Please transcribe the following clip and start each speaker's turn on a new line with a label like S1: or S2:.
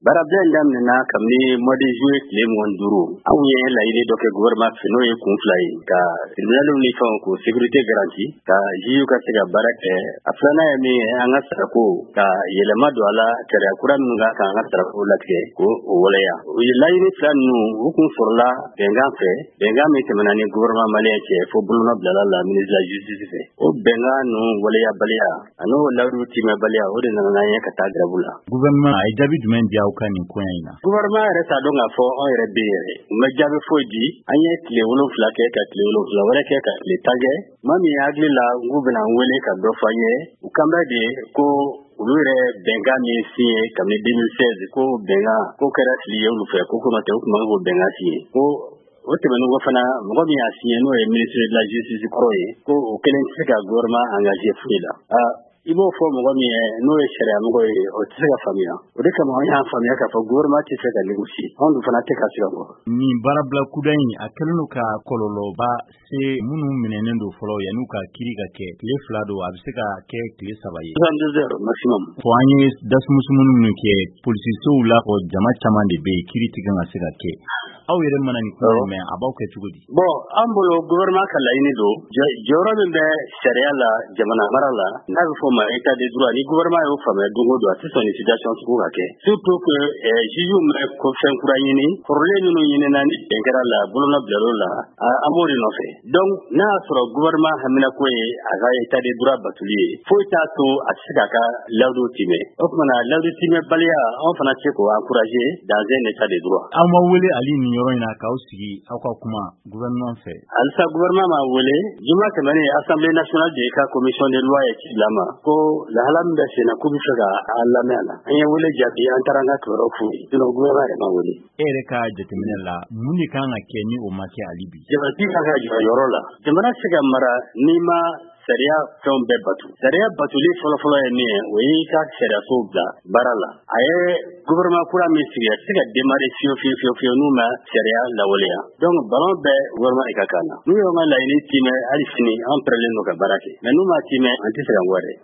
S1: Barabila daminɛna kabini mois de juillet tile 15 anw ye laɲini dɔ kɛ gouvernement fɛ n'o ye kun fila ye ka tribunal ni fɛnw ko sécurité garantie ka juge ka se ka baara kɛ a filanan ye min ye an ka sarako ka yɛlɛma don a la sariya kura minnu ka kan an ka sarako latigɛ ko o waleya o ye laɲini fila ninnu u kun sɔrɔla bɛnkan fɛ bɛnkan min tɛmɛna ni gouvernement malien cɛ fo bolona bilala la ministre de la justice fɛ o bɛnkan ninnu waleyabaliya a n'o lawuruw timɛbaliya o de nana n'an ye ka taa grève la.
S2: Gouvernement a ye jaabi jumɛn di aw ka nin ko in na?
S1: Gouvernement yɛrɛ t'a dɔn k'a fɔ anw yɛrɛ bɛ yɛrɛ u ma jaabi foyi di an ye tile 7 kɛ ka tile 7 wɛrɛ kɛ ka tile 10 kɛ maa min hakili la k'u bɛna n wele ka dɔ fɔ an ye u kanbɛ de ko olu yɛrɛ bɛnkan min signé kabini 2016 ko bɛnkan ko kɛra fili ye olu fɛ ko kuma tɛ u tun man k'o bɛnkan signé ko o tɛmɛnen ko fana mɔgɔ min y'a signé n'o ye ministre de la justice kɔrɔ ye ko o kelen tɛ se ka gouvernement engagé foyi la. I b'o fɔ mɔgɔ min ye n'o ye sariya mɔgɔ ye o tɛ se ka faamuya o de kama an y'a faamuya k'a fɔ gouvernement tɛ se ka négocier anw dun fana tɛ ka siran kɔ.
S2: Nin baarabila kuda in a kɛlen don ka kɔlɔlɔba se minnu minɛnen don fɔlɔ yan'u ka kiiri ka kɛ tile 2 don a bɛ se ka kɛ tile 3 ye.
S1: 72 heures maximum.
S2: Fɔ an ye dasumusumu minnu kɛ polisisow la o jama caman de bɛ yen kiiri tɛ kan ka se ka kɛ aw yɛrɛ mana nin kuma mɛn a b'aw kɛ cogo di?
S1: Bon an bolo gouvernement ka laɲini don jɔyɔrɔ min bɛ sariya la jamana mara la n'a bɛ fɔ ma état de droit ni gouvernement y'o faamuya don o don a tɛ sɔn ni situation sugu ka kɛ surtout que juge mɛ ko fɛn kura ɲini kɔrɔlen minnu ɲinina ni bɛn kɛra la bolona bilal'o la an b'o de nɔfɛ donc n'a y'a sɔrɔ gouvernement haminako ye a ka état de droit batuli ye foyi t'a to a tɛ se k'a ka lawudu timɛ o tumana lawudu timɛbaliya anw fana tɛ se k'o encourager dans un état de droit.
S2: Aw ma wele hali nin yɔrɔ in na k'aw sigi aw ka kuma gouvernement fɛ?
S1: Halisa gouvernement m'a wele juma tɛmɛnen assemblée nationale de ka commission des lois ye ci bila ma ko lahala min bɛ sen na k'u bɛ fɛ ka an lamɛn a la an ye wele jaabi an taara an ka kibaruyaw f'u ye sinon gouvernement yɛrɛ ma wele.
S2: E yɛrɛ ka jateminɛ la mun de kan ka kɛ ni o ma kɛ hali bi?
S1: Jamanatigi kan ka jɔ yɔrɔ la jamana tɛ se ka mara n'i ma sariya fɛnw bɛɛ batu sariya batuli fɔlɔfɔlɔ ye min ye o ye ka sariyasow bila baara la a ye gouvernement kura min sigi a tɛ se ka démarrer fiyewu n'u ma sariya lawaleya donc ballon bɛɛ gouvernement de ka kan na n'u y'o ka laɲini timɛ hali sini an pɛrɛlen don ka baara kɛ mais n'u ma timɛ an tɛ se ka n wari.